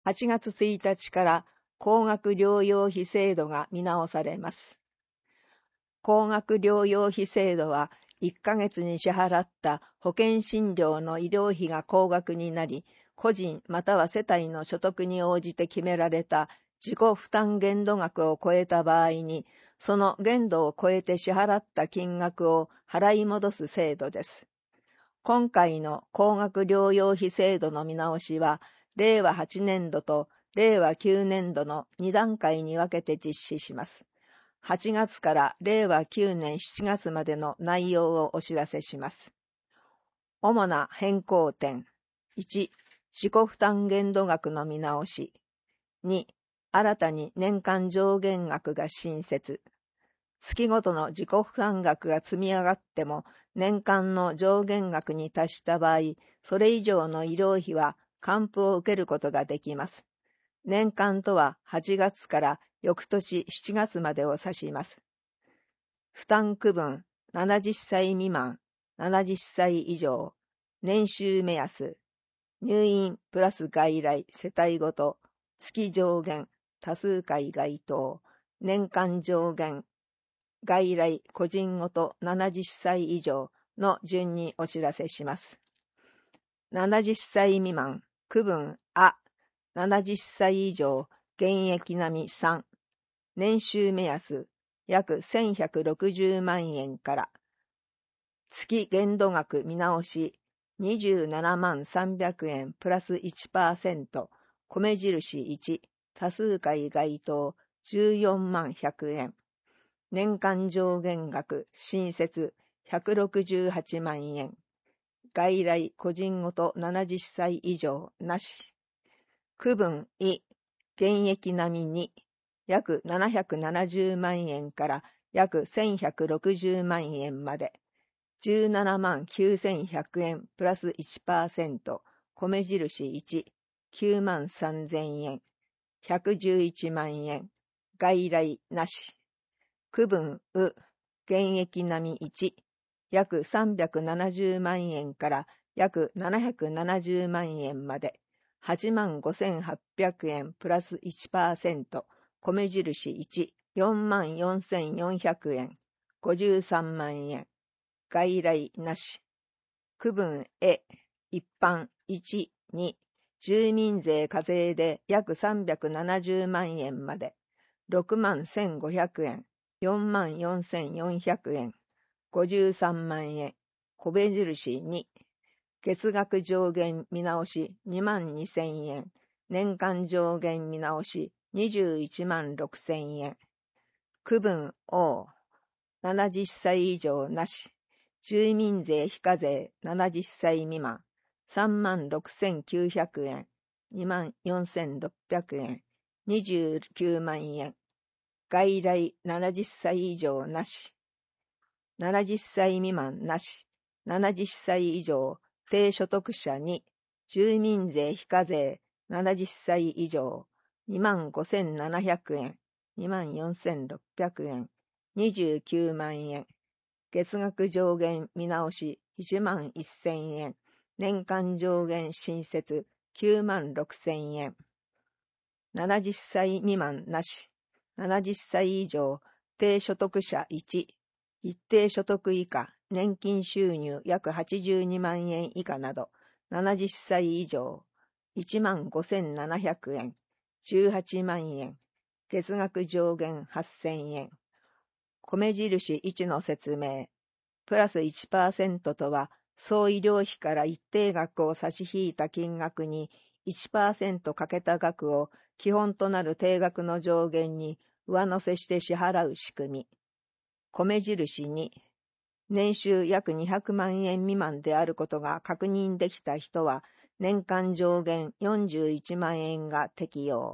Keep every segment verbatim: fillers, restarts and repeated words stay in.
はちがつついたちから高額療養費制度が見直されます。高額療養費制度はいっかげつに支払った保険診療の医療費が高額になり、個人または世帯の所得に応じて決められた自己負担限度額を超えた場合に、その限度を超えて支払った金額を払い戻す制度です。今回の高額療養費制度の見直しは、れいわはちねんどとれいわきゅうねんどのにだんかいに分けて実施します。はちがつかられいわきゅうねんしちがつまでの内容をお知らせします。主な変更点。いち、自己負担限度額の見直し。に、新たに年間上限額が新設。月ごとの自己負担額が積み上がっても、年間の上限額に達した場合、それ以上の医療費は還付を受けることができます。年間とははちがつから翌年しちがつまでを指します。負担区分、ななじゅっさい未満、ななじゅっさい以上、年収目安、入院プラス外来世帯ごと、月上限、多数回該当、年間上限、外来個人ごとななじゅっさい以上の順にお知らせします。ななじゅっさい未満、区分あ、ななじゅっさい以上、現役並みさん、年収目安、約せんひゃくろくじゅうまんえんから、月限度額見直し、にじゅうななまんさんびゃくえんプラス いちパーセント、米印いち、多数回該当じゅうよんまんひゃくえん、年間上限額新設ひゃくろくじゅうはちまんえん、外来個人ごとななじゅっさい以上なし、区分い、現役並みに、約ななひゃくななじゅうまんえんから約せんひゃくろくじゅうまんえんまで、じゅうななまんきゅうせんひゃくえんプラス いちパーセント、米印いち、きゅうまんさんぜんえん、ひゃくじゅういちまんえん、外来なし、区分う、現役並みいち、約さんびゃくななじゅうまんえんから約ななひゃくななじゅうまんえんまで、はちまんごせんはっぴゃくえんプラス いちパーセント、米印いち、よんまんよんせんよんひゃくえん、ごじゅうさんまんえん、外来なし、区分え、一般いち、に、住民税課税で約さんびゃくななじゅうまんえんまで、ろくまんせんごひゃくえん、よんまんよんせんよんひゃくえん、ごじゅうさんまんえん、米印に、月額上限見直しにまんにせんえん、年間上限見直しにじゅういちまんろくせんえん、区分 O、ななじゅっさい以上なし、住民税非課税ななじゅっさい未満、さんまんろくせんきゅうひゃくえん、にまんよんせんろっぴゃくえん、にじゅうきゅうまんえん、外来ななじゅっさい以上なし、ななじゅっさい未満なし、ななじゅっさい以上、低所得者に、住民税非課税ななじゅっさい以上、にまんごせんななひゃくえん、にまんよんせんろっぴゃくえん、にじゅうきゅうまんえん、月額上限見直しいちまんせんえん、年間上限新設きゅうまんろくせんえん、ななじゅっさい未満なし、ななじゅっさい以上、低所得者いち、一定所得以下、年金収入約はちじゅうにまんえん以下など、ななじゅっさい以上、いちまんごせんななひゃくえん、じゅうはちまんえん、月額上限はっせんえん、米印いちの説明、プラス いちパーセント とは、総医療費から一定額を差し引いた金額に いちパーセント かけた額を基本となる定額の上限に上乗せして支払う仕組み。米印に、年収約にひゃくまんえん未満であることが確認できた人は、年間上限よんじゅういちまんえんが適用。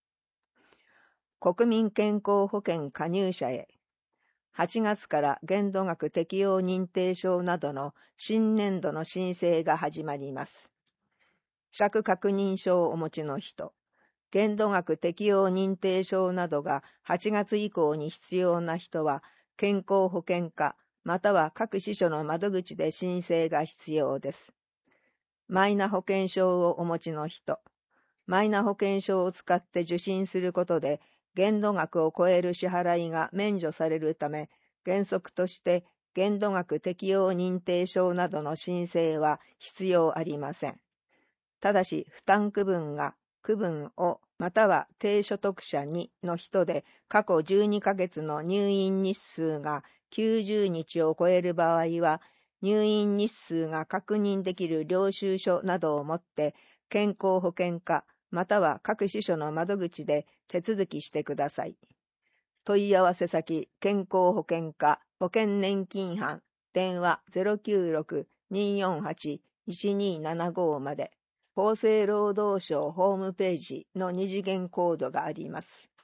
国民健康保険加入者へ、はちがつから限度額適用認定証などの新年度の申請が始まります。資格確認書をお持ちの人、限度額適用認定証などがはちがつ以降に必要な人は、健康保険課または各支所の窓口で申請が必要です。マイナ保険証をお持ちの人、 マイナ保険証を使って受診することで、限度額を超える支払いが免除されるため、原則として限度額適用認定証などの申請は必要ありません。ただし、負担区分が区分をまたは低所得者にの人で過去じゅうにかげつの入院日数がきゅうじゅうにちを超える場合は、入院日数が確認できる領収書などを持って健康保険課または各支所の窓口で手続きしてください。問い合わせ先、健康保険課保険年金班電話 ゼロきゅうろく にーよんはち いちにーななご まで。厚生労働省ホームページの二次元コードがあります。